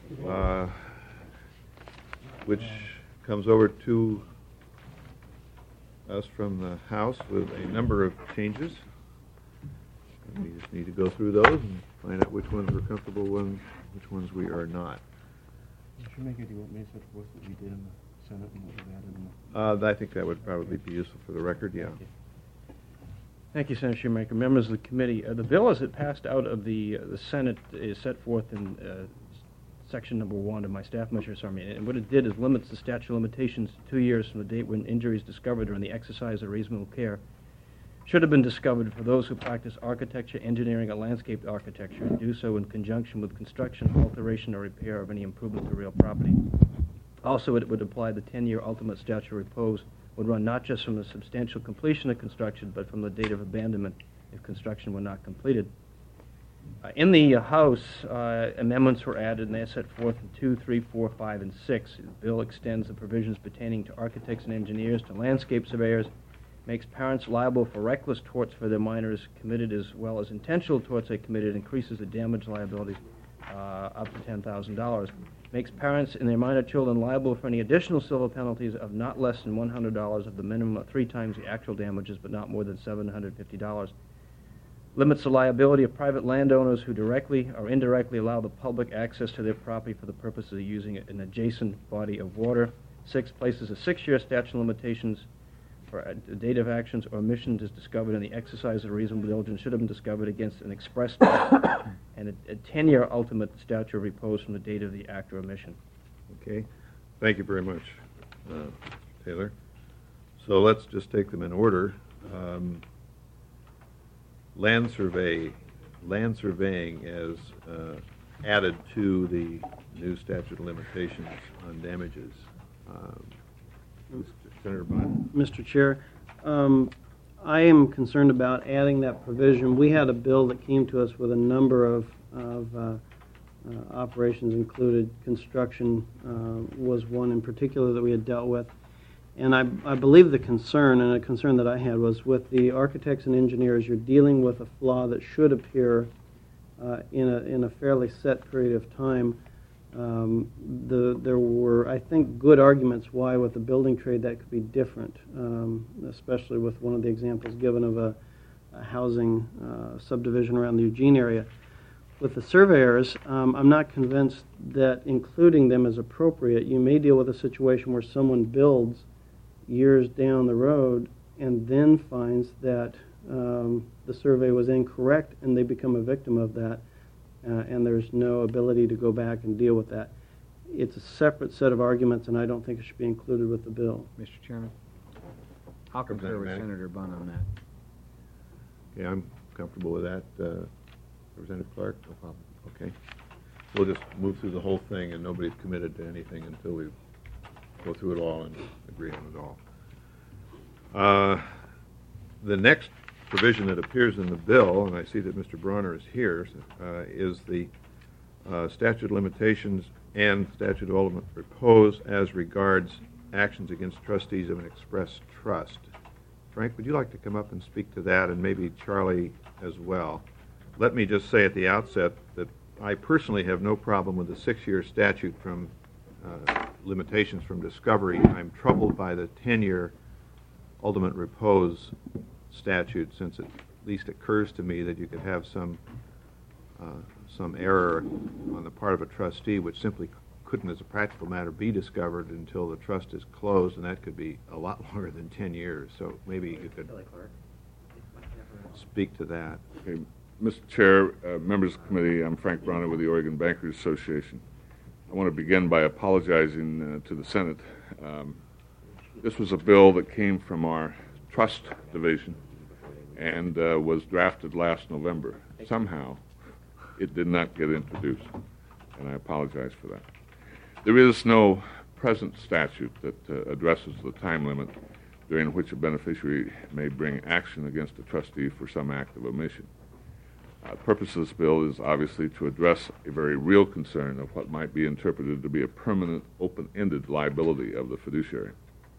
which comes over to us from the House with a number of changes. And we just need to go through those and find out which ones we're comfortable with, which ones we are not. Mr. Maker, do you want me to set forth what we did in the Senate and what we've added in the... I think that would probably be useful for the record, yeah. Thank you, Senator Shoemaker. Members of the committee, the bill as it passed out of the Senate is set forth in section number 1 of my staff measure summary. And what it did is limits the statute of limitations to 2 years from the date when injury is discovered during the exercise of reasonable care should have been discovered for those who practice architecture, engineering, or landscape architecture and do so in conjunction with construction, alteration, or repair of any improvement to real property. Also, it would apply the 10-year ultimate statute of repose would run not just from the substantial completion of construction, but from the date of abandonment if construction were not completed. In the House, amendments were added, and they are set forth in 2, 3, 4, 5, and 6. The bill extends the provisions pertaining to architects and engineers to landscape surveyors, makes parents liable for reckless torts for their minors committed as well as intentional torts they committed, increases the damage liability up to $10,000, makes parents and their minor children liable for any additional civil penalties of not less than $100 of the minimum of 3 times the actual damages, but not more than $750. Limits the liability of private landowners who directly or indirectly allow the public access to their property for the purpose of using an adjacent body of water. 6, places a 6-year statute of limitations for a date of actions or omissions is discovered in the exercise of reasonable diligence should have been discovered against an express and a 10-year ultimate statute of repose from the date of the act or omission. Okay. Thank you very much, Taylor. So let's just take them in order. Land surveying is added to the new statute of limitations on damages. Senator Bond. Mr. Chair, I am concerned about adding that provision. We had a bill that came to us with a number of operations included. Construction was one in particular that we had dealt with. And I believe the concern, and a concern that I had, was with the architects and engineers, you're dealing with a flaw that should appear in a fairly set period of time. There were, I think, good arguments why with the building trade that could be different, especially with one of the examples given of a housing subdivision around the Eugene area. With the surveyors, I'm not convinced that including them is appropriate. You may deal with a situation where someone builds years down the road and then finds that the survey was incorrect and they become a victim of that. And there's no ability to go back and deal with that. It's a separate set of arguments, and I don't think it should be included with the bill. Mr. Chairman, I'll concur with Senator Bunn on that. Okay, I'm comfortable with that. Representative Clark? No problem. Okay. We'll just move through the whole thing, and nobody's committed to anything until we go through it all and agree on it all. The next provision that appears in the bill, and I see that Mr. Bronner is here, is the statute of limitations and statute of ultimate repose as regards actions against trustees of an express trust. Frank, would you like to come up and speak to that, and maybe Charlie as well? Let me just say at the outset that I personally have no problem with the 6-year statute from limitations from discovery. I'm troubled by the 10-year ultimate repose statute, since it at least occurs to me that you could have some error on the part of a trustee which simply couldn't, as a practical matter, be discovered until the trust is closed, and that could be a lot longer than 10 years. So maybe you could speak to that. Okay. Mr. Chair, members of the committee, I'm Frank Bronner with the Oregon Bankers Association. I want to begin by apologizing to the Senate. This was a bill that came from our trust division and was drafted last November. Somehow, it did not get introduced, and I apologize for that. There is no present statute that addresses the time limit during which a beneficiary may bring action against a trustee for some act of omission. The purpose of this bill is obviously to address a very real concern of what might be interpreted to be a permanent, open-ended liability of the fiduciary.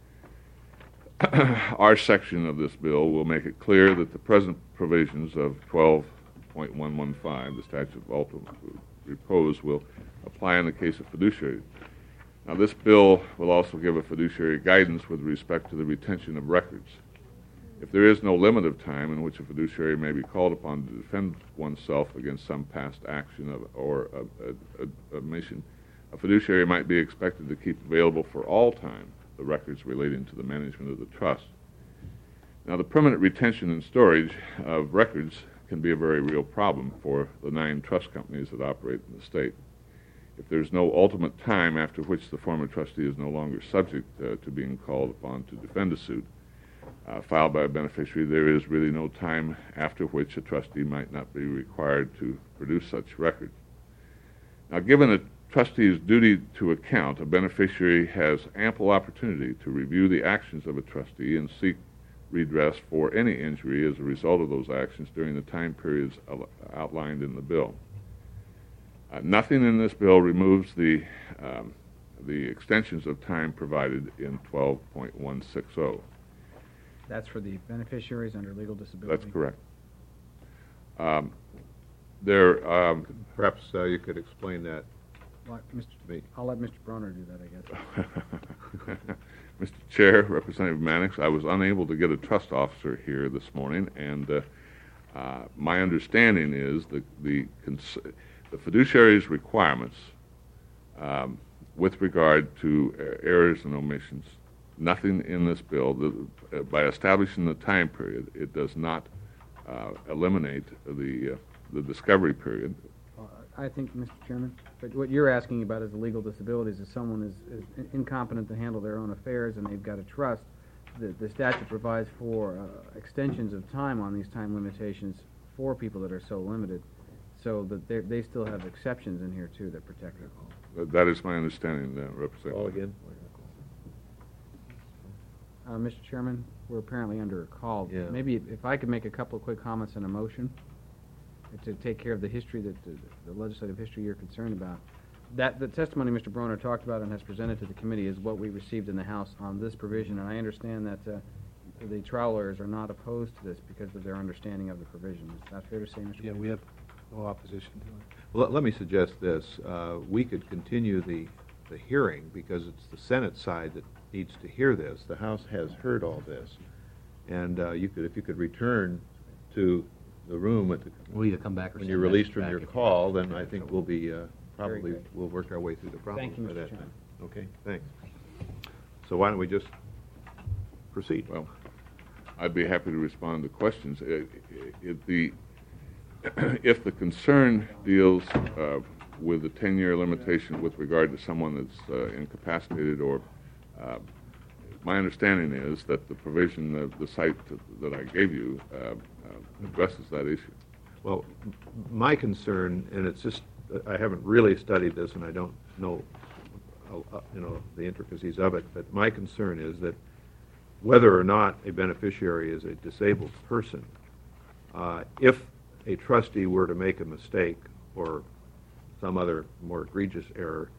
Our section of this bill will make it clear that the present provisions of 12.115, the statute of ultimate repose will apply in the case of fiduciaries. Now, this bill will also give a fiduciary guidance with respect to the retention of records. If there is no limit of time in which a fiduciary may be called upon to defend oneself against some past action or omission, a fiduciary might be expected to keep available for all time the records relating to the management of the trust. Now, the permanent retention and storage of records can be a very real problem for the 9 trust companies that operate in the state. If there's no ultimate time after which the former trustee is no longer subject to being called upon to defend a suit filed by a beneficiary, there is really no time after which a trustee might not be required to produce such records. Now, given a trustee's duty to account, a beneficiary has ample opportunity to review the actions of a trustee and seek redress for any injury as a result of those actions during the time periods outlined in the bill. Nothing in this bill removes the extensions of time provided in 12.160. That's for the beneficiaries under legal disability? That's correct. Perhaps you could explain that Well, to me. I'll let Mr. Broner do that, I guess. Mr. Chair, Representative Mannix, I was unable to get a trust officer here this morning, and my understanding is the fiduciary's requirements with regard to errors and omissions, nothing in this bill, by establishing the time period, it does not eliminate the discovery period. I think, Mr. Chairman, but what you're asking about is the legal disabilities. If someone is incompetent to handle their own affairs and they've got a trust, the statute provides for extensions of time on these time limitations for people that are so limited, so that they still have exceptions in here, too, that protect them. That is my understanding, Representative. Call again? Mr. Chairman, we're apparently under a call. Yeah. Maybe if I could make a couple of quick comments and a motion to take care of the history, the legislative history you're concerned about. The testimony Mr. Broner talked about and has presented to the committee is what we received in the House on this provision, and I understand that the trial lawyers are not opposed to this because of their understanding of the provision. Is that fair to say, Mr. Yeah, Broner? we have no opposition to it. Well, let me suggest this. We could continue the hearing because it's the Senate side that needs to hear this. The House has heard all this. And if you could return to the room at the, We'll either come back or when send you're it released from back your if- call, then I think we'll be, probably, good. we'll work our way through the problem Thank you, by Mr. that Chairman. time. Okay, thanks. So why don't we just proceed? Well, I'd be happy to respond to questions. If the concern deals with the 10-year limitation with regard to someone that's incapacitated or my understanding is that the provision, the site that I gave you, addresses that issue. Well, my concern, and it's just, I haven't really studied this and I don't know, the intricacies of it, but my concern is that whether or not a beneficiary is a disabled person, if a trustee were to make a mistake or some other more egregious error,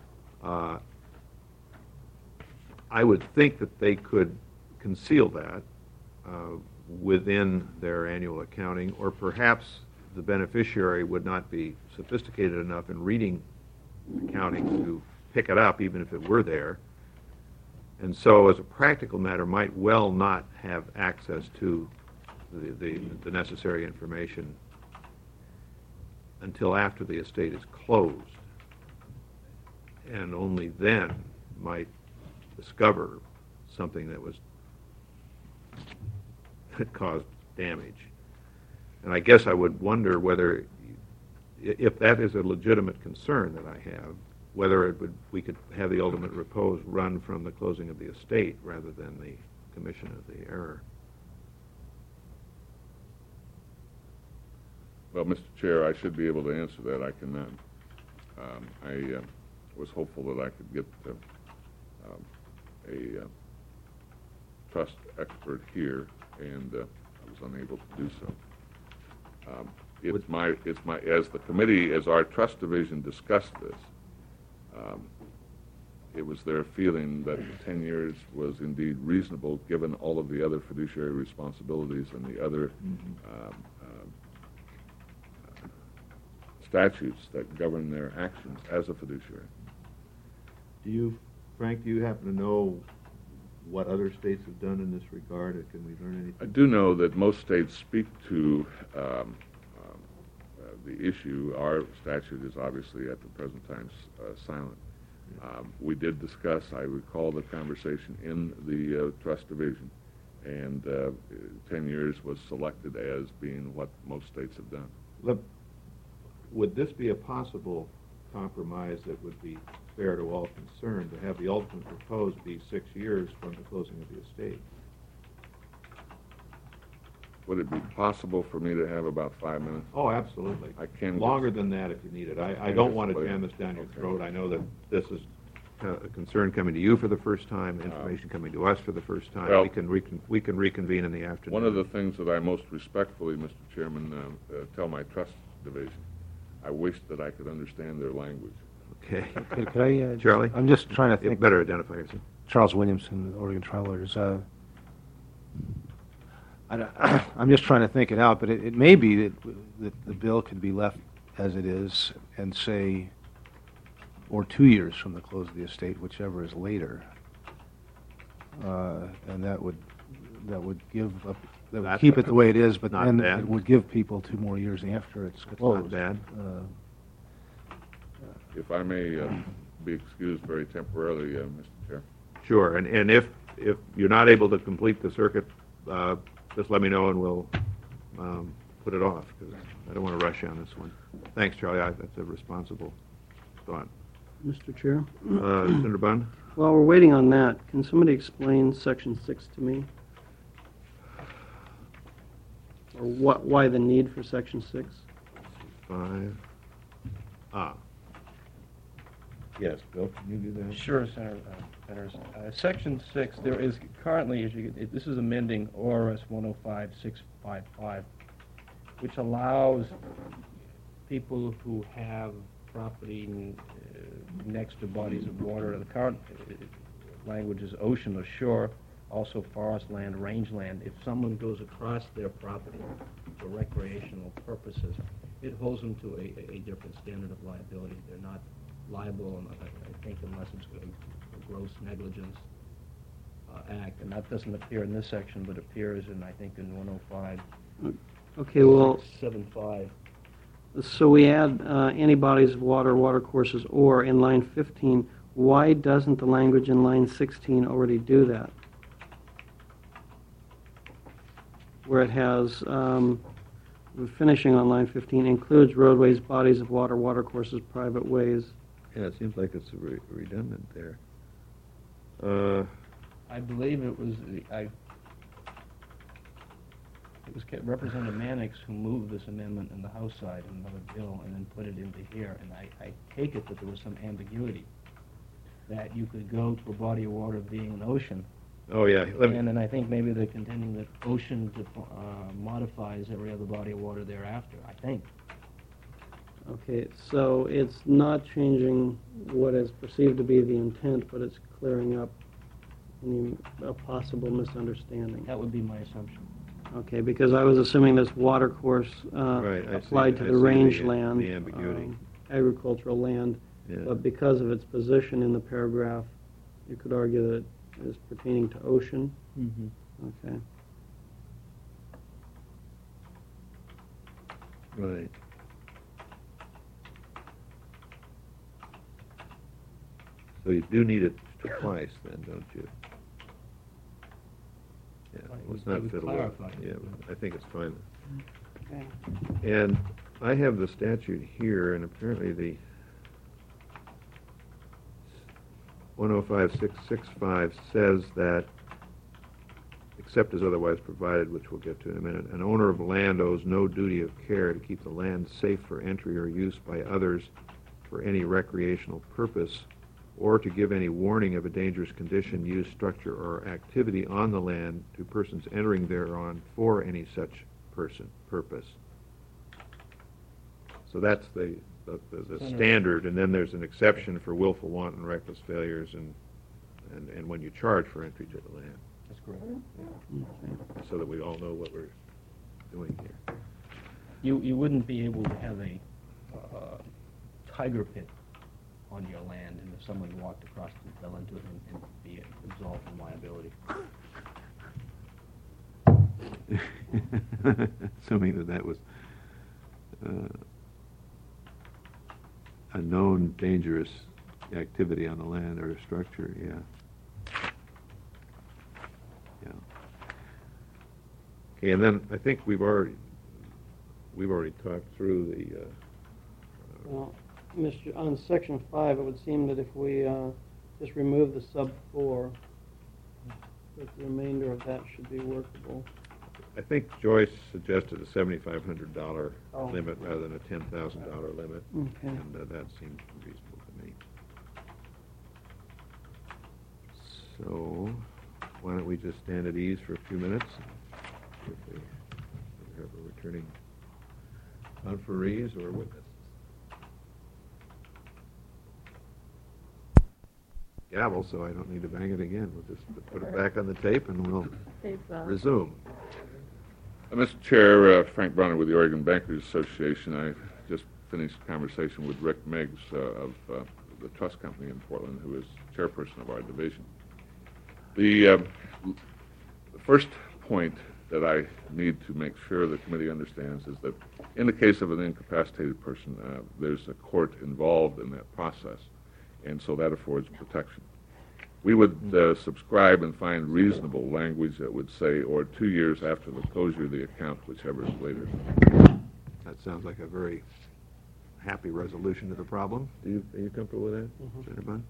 I would think that they could conceal that within their annual accounting, or perhaps the beneficiary would not be sophisticated enough in reading accounting to pick it up, even if it were there. And so, as a practical matter, might well not have access to the necessary information until after the estate is closed, and only then might discover something that caused damage. And I guess I would wonder whether, if that is a legitimate concern that I have, whether we could have the ultimate repose run from the closing of the estate rather than the commission of the error. Well, Mr. Chair, I should be able to answer that. I cannot. I was hopeful that I could get a trust expert here, and I was unable to do so. As the committee, as our trust division discussed this, it was their feeling that the 10 years was indeed reasonable, given all of the other fiduciary responsibilities and the other statutes that govern their actions as a fiduciary. Frank, do you happen to know what other states have done in this regard, or can we learn anything? I do know that most states speak to the issue. Our statute is obviously at the present time silent. We did discuss, I recall the conversation in the trust division, and 10 years was selected as being what most states have done. Would this be a possible compromise that would be fair to all concerned, to have the ultimate proposed be 6 years from the closing of the estate? Would it be possible for me to have about 5 minutes? Oh, absolutely. I can Longer than that if you need it. I can don't just want to wait. jam this down your Okay. throat. I know that this is a concern coming to you for the first time, information coming to us for the first time. Well- We can reconvene in the afternoon. One of the things that I most respectfully, Mr. Chairman, tell my trust division, I wish that I could understand their language. Okay. Could I, Charlie? I'm just trying to You think. better identify yourself. Charles Williamson, Oregon Trial Lawyers. I'm just trying to think it out, but it may be that the bill could be left as it is and say, or 2 years from the close of the estate, whichever is later. And that would give up, that would That's keep it the way it is, but not then bad. it would give people 2 more years after it's closed. bad. If I may be excused very temporarily, Mr. Chair. Sure, and if you're not able to complete the circuit, just let me know and we'll put it off, because I don't want to rush on this one. Thanks, Charlie, that's a responsible thought. Mr. Chair? Senator Bunn? While we're waiting on that, can somebody explain Section 6 to me? Or why the need for Section 6? 5. Yes, Bill, can you do that? Sure, Senator Fenners. Section 6, there is currently, this is amending ORS 105-655, which allows people who have property next to bodies of water. The current language is ocean or shore, also forest land, rangeland. If someone goes across their property for recreational purposes, it holds them to a different standard of liability. They're not liable, I think, unless it's a gross negligence act, and that doesn't appear in this section, but appears in, I think, in 105. Okay, well, 75. so we add any bodies of water, watercourses, or in line 15. Why doesn't the language in line 16 already do that? Where it has, finishing on line 15, includes roadways, bodies of water, watercourses, private ways. Yeah, it seems like it's redundant there. I believe it was Representative Mannix who moved this amendment in the House side in another bill and then put it into here, and I take it that there was some ambiguity, that you could go to a body of water being an ocean, Oh, yeah, and then I think maybe they're contending that ocean modifies every other body of water thereafter, I think. Okay, so it's not changing what is perceived to be the intent, but it's clearing up a possible misunderstanding. That would be my assumption. Okay, because I was assuming this watercourse Right, I see- applied to I the see rangeland, the ambiguity. agricultural land, Yeah. but because of its position in the paragraph, you could argue that it is pertaining to ocean. Okay. Right. So you do need it twice then, don't you? Yeah, Right, let's I not would fiddle with it. clarify it. Yeah, I think it's fine. Okay. And I have the statute here, and apparently the 105-665 says that, except as otherwise provided, which we'll get to in a minute, an owner of land owes no duty of care to keep the land safe for entry or use by others for any recreational purpose, or to give any warning of a dangerous condition, use, structure, or activity on the land to persons entering thereon for any such purpose. So that's the standard, and then there's an exception for willful, wanton, reckless failures, and when you charge for entry to the land, That's correct. Okay. so that we all know what we're doing here. You wouldn't be able to have a tiger pit on your land, and if someone walked across and fell into it and be absolved from liability. Assuming that that was a known dangerous activity on the land or a structure, yeah. Yeah. Okay, and then I think we've already talked through the, Well, on section 5, it would seem that if we just remove the sub 4, that the remainder of that should be workable. I think Joyce suggested a $7,500 Oh. limit rather than a $10,000 limit. Okay. And that seems reasonable to me. So, why don't we just stand at ease for a few minutes? If we have a returning conferees or witnesses. Gavel, so I don't need to bang it again. We'll just put it back on the tape and we'll resume. Mr. Chair, Frank Brunner with the Oregon Bankers Association. I just finished a conversation with Rick Miggs of the trust company in Portland, who is chairperson of our division. The first point that I need to make sure the committee understands is that in the case of an incapacitated person, there's a court involved in that process, and so that affords protection. We would subscribe and find reasonable language that would say, or 2 years after the closure of the account, whichever is later. That sounds like a very happy resolution to the problem. Are you comfortable with that, Senator Bunn?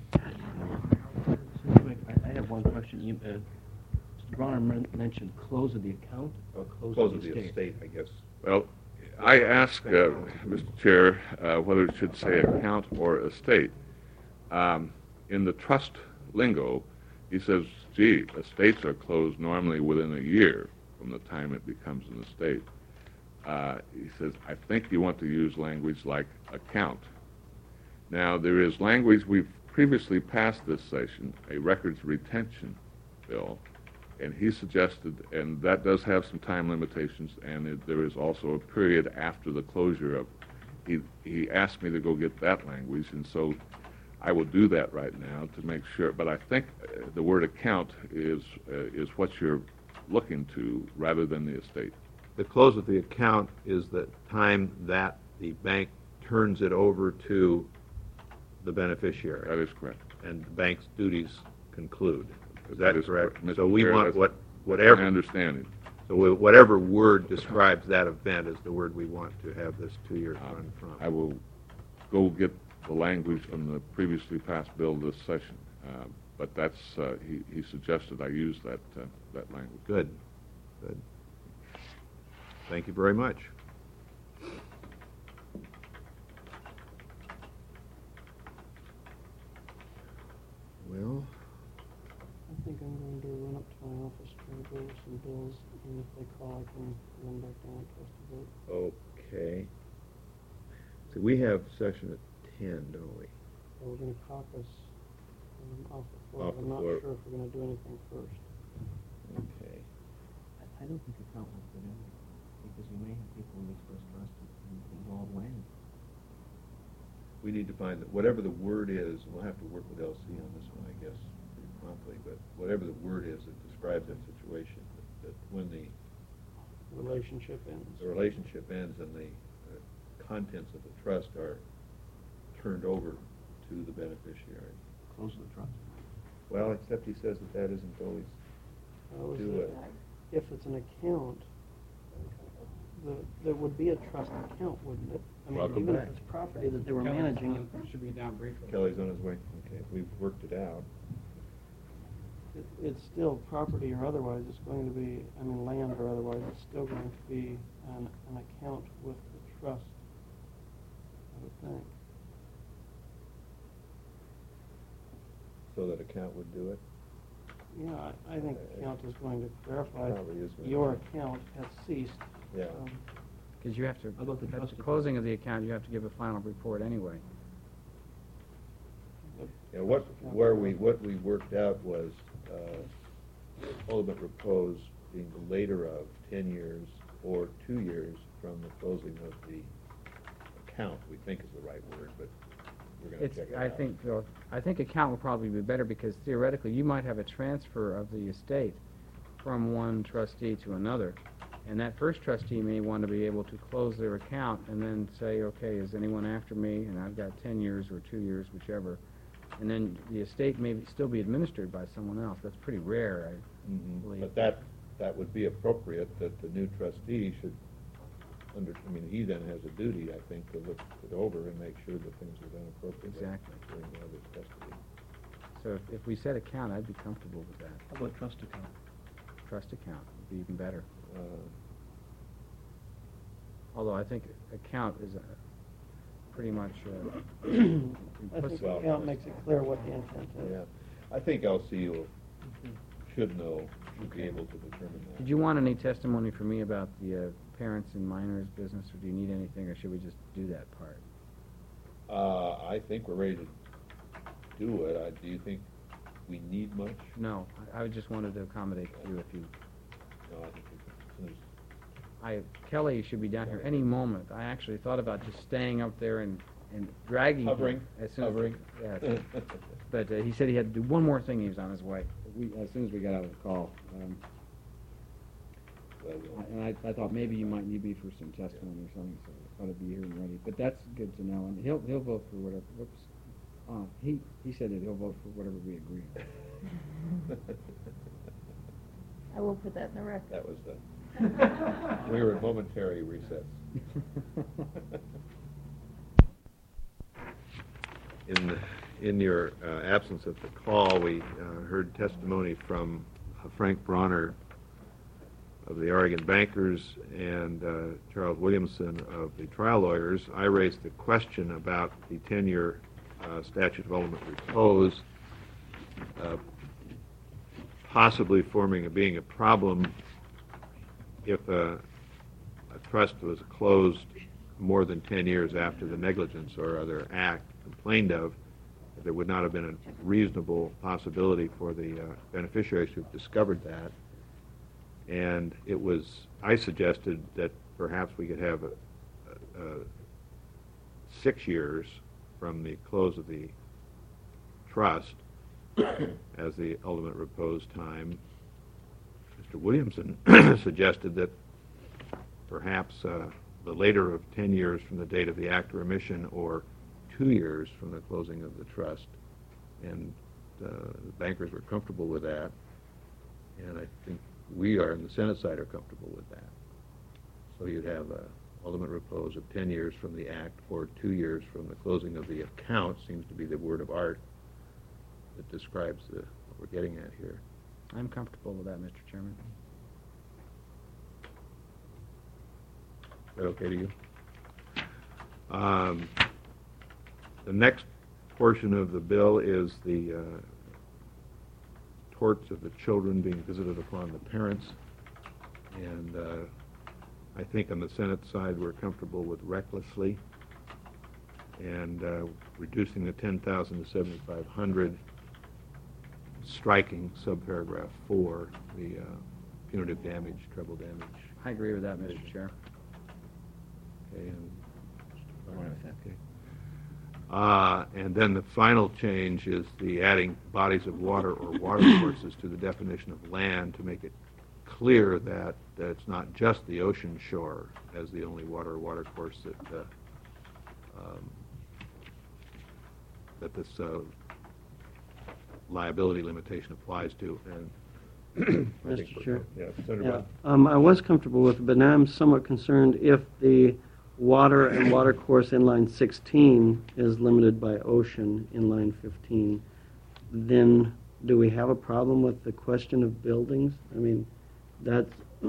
I have one question. Mr. Bronner mentioned close of the account or close of the estate? I guess. Well, I asked Mr. Chair whether it should say account or estate. In the trust lingo, he says, gee, estates are closed normally within a year from the time it becomes an estate. He says, I think you want to use language like account. Now, there is language, we've previously passed this session, a records retention bill, and he suggested, and that does have some time limitations, and there is also a period after the closure of, he asked me to go get that language, and so I will do that right now to make sure, but I think the word account is what you're looking to rather than the estate. The close of the account is the time that the bank turns it over to the beneficiary. That is correct. And the bank's duties conclude. Is That that is correct? correct. So Mr. we Chair, want that's whatever. My understanding. So whatever word describes that event is the word we want to have this 2-year run from. I will go get the language from the previously passed bill this session, but that's he suggested I use that language. Good. Good. Thank you very much. Well, I think I'm going to run up to my office, try to go over some bills, and if they call, I can run back down and trust the vote. okay. So we have session at 10, don't we? So we're going to caucus off the floor. Off the I'm not floor. sure if we're going to do anything first. Okay. I don't think account will fit in, because you may have people in express trust and involve land. We need to find that whatever the word is, we'll have to work with LC on this one, I guess, pretty promptly, but whatever the word is that describes that situation, that when the Relationship ends. relationship ends and the contents of the trust are turned over to the beneficiary. Close of the trust. Well, except he says that that isn't always Well, do it. if it's an account, there would be a trust account, wouldn't it? I mean, Welcome even back. if it's property that they were managing, Should be down briefly. Kelly's on his way. Okay, we've worked it out. it's still property or otherwise, it's going to be, I mean, land or otherwise, it's still going to be an account with the trust, I would think. So that account would do it? Yeah, I think account is going to clarify, Probably is going to. your account has ceased. Yeah. Because you have to, How about the at trust the closing of the account, you have to give a final report anyway. Yeah, what we worked out was ultimate repose being the later of 10 years or 2 years from the closing of the account, we think is the right word, but we're gonna It's, check it I out. think, Bill, I think account will probably be better because theoretically, you might have a transfer of the estate from one trustee to another. And that first trustee may want to be able to close their account and then say, okay, is anyone after me? And I've got 10 years or 2 years, whichever. And then the estate may still be administered by someone else. That's pretty rare, I believe. But that would be appropriate, that the new trustee should I mean, he then has a duty, I think, to look it over and make sure that things are done appropriately. Exactly. During the other custody. So if we said account, I'd be comfortable with that. How about trust account? Trust account would be even better. Uh, Although I think account is pretty much I think implicit. Well- account makes it clear what the intent is. Yeah, I think LC should know, should be able to determine that. Did you want any testimony from me about the parents and minors business, or do you need anything, or should we just do that part? I think we're ready to do it. Do you think we need much? No, I just wanted to accommodate you if you... No, I think as soon as Kelly should be down here any moment. I actually thought about just staying up there and dragging Hovering, him as soon hovering. as... Yeah, but he said he had to do one more thing. He was on his way. As soon as we got out of the call. And I thought maybe you might need me for some testimony or something, so I thought I'd be here and ready. But that's good to know, and he'll vote for whatever. Whoops. He said that he'll vote for whatever we agree on. I will put that in the record. That was we were at momentary recess. In your absence at the call, we heard testimony from Frank Bronner of the Oregon Bankers and Charles Williamson of the trial lawyers. I raised the question about the 10-year statute of ultimate repose possibly being a problem if a trust was closed more than 10 years after the negligence or other act complained of. There would not have been a reasonable possibility for the beneficiaries to have discovered that. And I suggested that perhaps we could have 6 years from the close of the trust as the ultimate repose time. Mr. Williamson suggested that perhaps the later of 10 years from the date of the act of remission or 2 years from the closing of the trust. And the bankers were comfortable with that. And I think we are, on the Senate side, are comfortable with that. So you'd have a ultimate repose of 10 years from the act or 2 years from the closing of the account, seems to be the word of art that describes what we're getting at here. I'm comfortable with that, Mr. Chairman. Is that okay to you? The next portion of the bill is the torts of the children being visited upon the parents. And I think on the Senate side we're comfortable with recklessly and reducing the 10,000 to 7,500, striking subparagraph 4, the punitive damage, treble damage. I agree with that, Mr. Chair. Okay, and All right with that. okay. And then the final change is the adding bodies of water or water courses to the definition of land to make it clear that it's not just the ocean shore as the only water or water course that this liability limitation applies to. And I think Mr. we're- Chair. Yeah, Senator Yeah, Brown. I was comfortable with it, but now I'm somewhat concerned if the water and water course in line 16 is limited by ocean in line 15, then do we have a problem with the question of buildings? I mean, that's,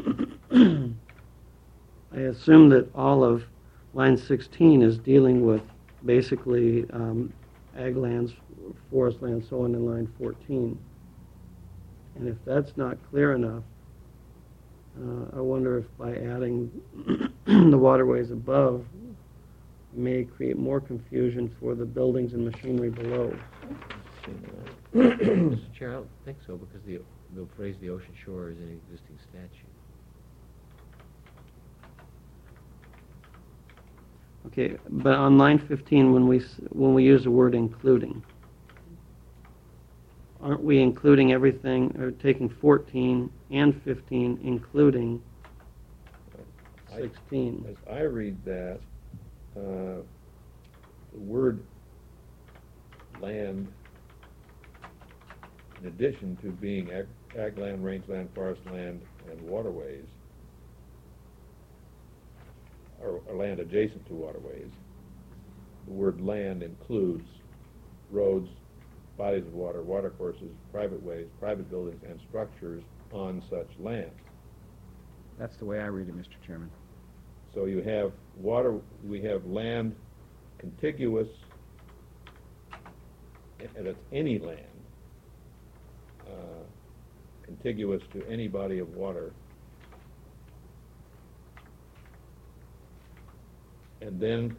I assume that all of line 16 is dealing with basically ag lands, forest lands, so on in line 14. And if that's not clear enough, I wonder if by adding the waterways above may create more confusion for the buildings and machinery below. Mr. Chair, I don't think so, because the phrase "the ocean shore" is in an existing statute. Okay, but on line 15, when we use the word including, aren't we including everything, or taking 14 and 15, including 16? As I read that, the word land, in addition to being ag land, rangeland, forest land, and waterways, or land adjacent to waterways, the word land includes roads, bodies of water, watercourses, private ways, private buildings, and structures on such land. That's the way I read it, Mr. Chairman. So you have water, we have land contiguous, and it's any land, contiguous to any body of water. And then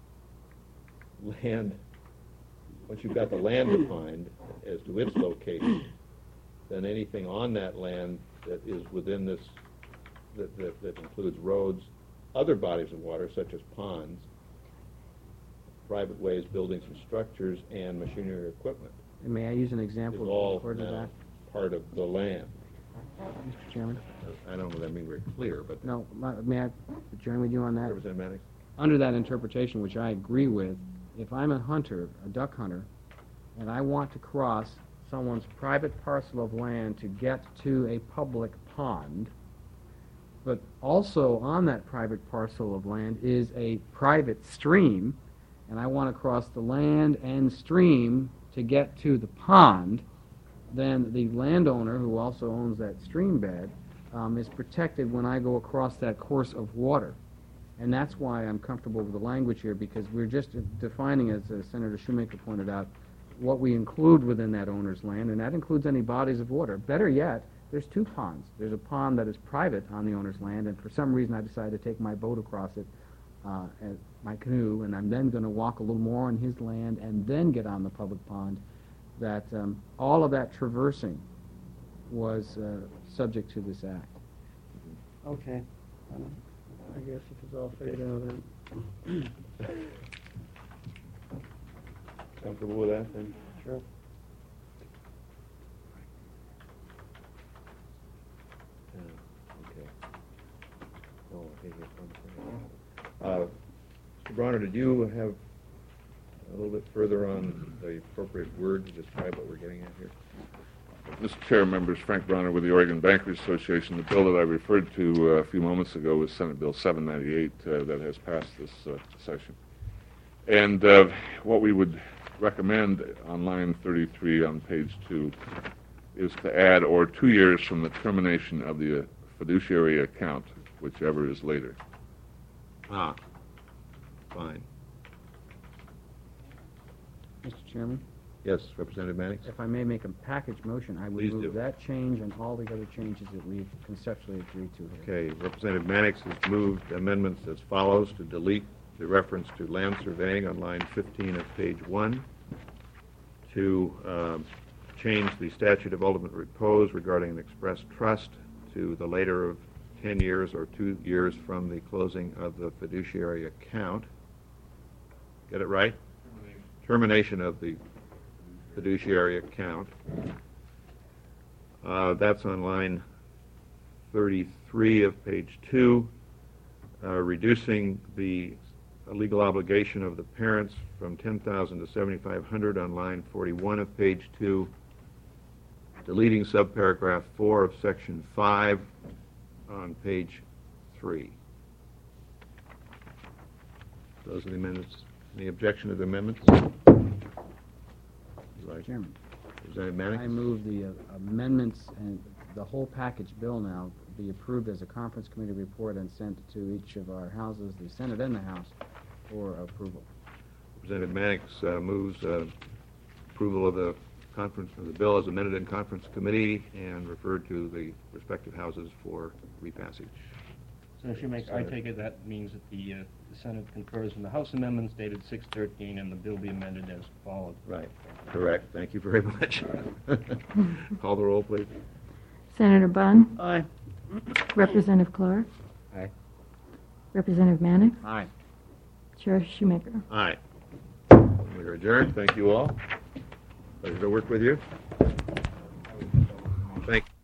land, once you've got the land defined as to its location, then anything on that land that is within this, that includes roads, other bodies of water such as ponds, private ways, buildings and structures, and machinery or equipment And may I use an is example all for now that, part of the land. Mr. Chairman? I don't know that being very clear, but No, may I join with you on that? Representative Mannix? Under that interpretation, which I agree with, if I'm a hunter, a duck hunter, and I want to cross someone's private parcel of land to get to a public pond, but also on that private parcel of land is a private stream, and I want to cross the land and stream to get to the pond, then the landowner, who also owns that stream bed, is protected when I go across that course of water. And that's why I'm comfortable with the language here, because we're just defining, as Senator Shoemaker pointed out, what we include within that owner's land, and that includes any bodies of water. Better yet, there's two ponds. There's a pond that is private on the owner's land, and for some reason I decided to take my boat across it, my canoe, and I'm then going to walk a little more on his land and then get on the public pond. That all of that traversing was subject to this act. Okay. I guess if it's all figured out then. Comfortable with that, then? Sure. Okay. Oh, okay, yes, I'm sorry. Mr. Bronner, did you have a little bit further on the appropriate word to describe what we're getting at here? Mr. Chair, members, Frank Bronner with the Oregon Bankers Association. The bill that I referred to a few moments ago was Senate Bill 798 that has passed this session. And what we would recommend on line 33 on page 2 is to add "or 2 years from the termination of the fiduciary account, whichever is later." Ah, fine. Mr. Chairman, Yes, Representative Mannix? if I may make a package motion, I would Please move do. that change and all the other changes that we've conceptually agreed to here. Okay, Representative Mannix has moved amendments as follows: to delete the reference to land surveying on line 15 of page 1, to change the statute of ultimate repose regarding an express trust to the later of 10 years or 2 years from the closing of the fiduciary account. Get it right? Termination of the fiduciary account. That's on line 33 of page 2, reducing the legal obligation of the parents from $10,000 to $7,500 on line 41 of page 2, deleting subparagraph 4 of section 5 on page 3. Those are the amendments. Any objection to the amendments? Right. Chairman, Representative Mannix? I move the amendments and the whole package bill now be approved as a conference committee report and sent to each of our houses, the Senate and the House, for approval. Representative Mannix moves approval of the conference of the bill as amended in conference committee and referred to the respective houses for repassage. Senator Shoemaker, I take it that means that the Senate concurs in the House amendments dated 6/13, and the bill be amended as followed. Right. Correct. Thank you very much. Call the roll, please. Senator Bunn? Aye. Representative Clark? Aye. Representative Mannix? Aye. Chair Shoemaker. Aye. We're adjourned. Thank you all. Pleasure to work with you. Thank